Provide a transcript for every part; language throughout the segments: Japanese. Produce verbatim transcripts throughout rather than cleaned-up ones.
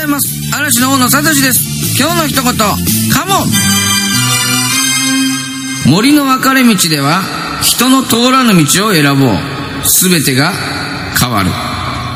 います。嵐の大野聡です。今日の一言、カモン。森の分かれ道では人の通らぬ道を選ぼう。すべてが変わる。か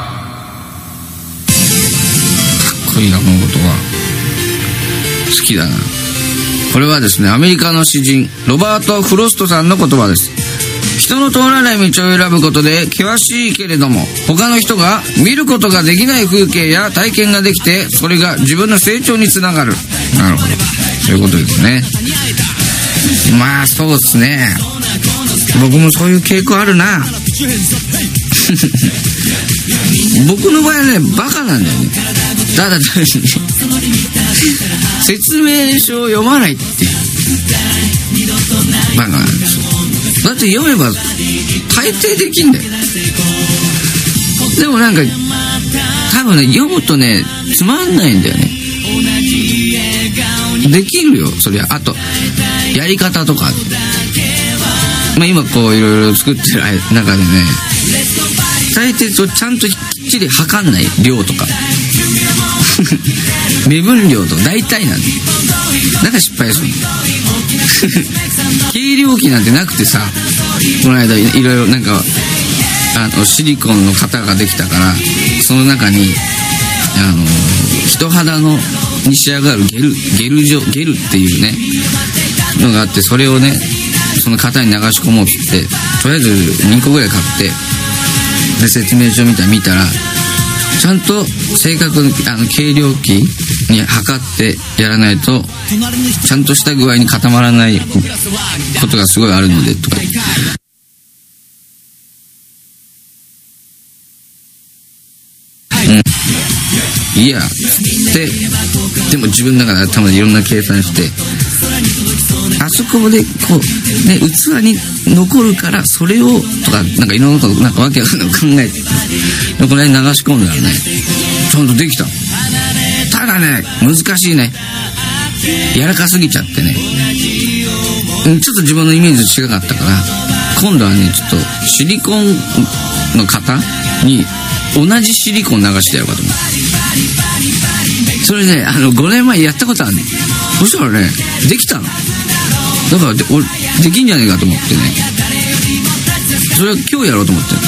っこいいな、この言葉。好きだな。これはですね、アメリカの詩人ロバート・フロストさんの言葉です。人の通らない道を選ぶことで険しいけれども、他の人が見ることができない風景や体験ができて、それが自分の成長につながる。なるほど、そういうことですね。まあそうですね、僕もそういう傾向あるな。僕の場合はね、バカなんだよね。ただ説明書を読まないってバカなんですよ。だって読めば大抵できんだよ。でもなんか多分ね、読むとねつまんないんだよね。できるよ、そりゃ。あとやり方とか、まあ、今こういろいろ作ってる中でね、大抵ちゃんときっちり測んない量とか目分量とか大体なんで、だから失敗する計量器なんてなくてさ、この間いろいろなんかあのシリコンの型ができたから、その中にあの人肌のに仕上がるゲルゲル状ゲルっていうねのがあって、それをねその型に流し込もうって言って、とりあえずにこぐらい買って、で説明書みたいに見たら、ちゃんと正確にあの計量器に測ってやらないとちゃんとした具合に固まらないことがすごいあるのでとか言って、うん、いやででも自分の中で頭でいろんな計算して、あそこでこうね器に残るからそれをとかなんかいろんなことなんかわけわかんない考えて、でこれに流し込んだらねちゃんとできた。ただね難しいね、柔らかすぎちゃってね、ちょっと自分のイメージと違かったから、今度はねちょっとシリコンの型に同じシリコン流してやろうかと思って、それねあのごねんまえやったことあるね。そしたらねできたの。だからで俺できんじゃねえかと思ってね、それは今日やろうと思って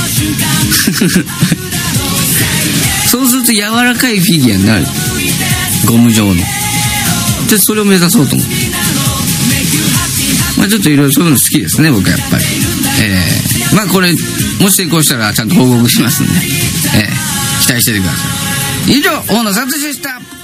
そうすると柔らかいフィギュアになる、ゴム状の。でそれを目指そうと思って、まあちょっといろいろそういうの好きですね僕はやっぱり。えー、まあこれもし成功したらちゃんと報告しますんで、えー、期待しててください。以上、大野聡でした。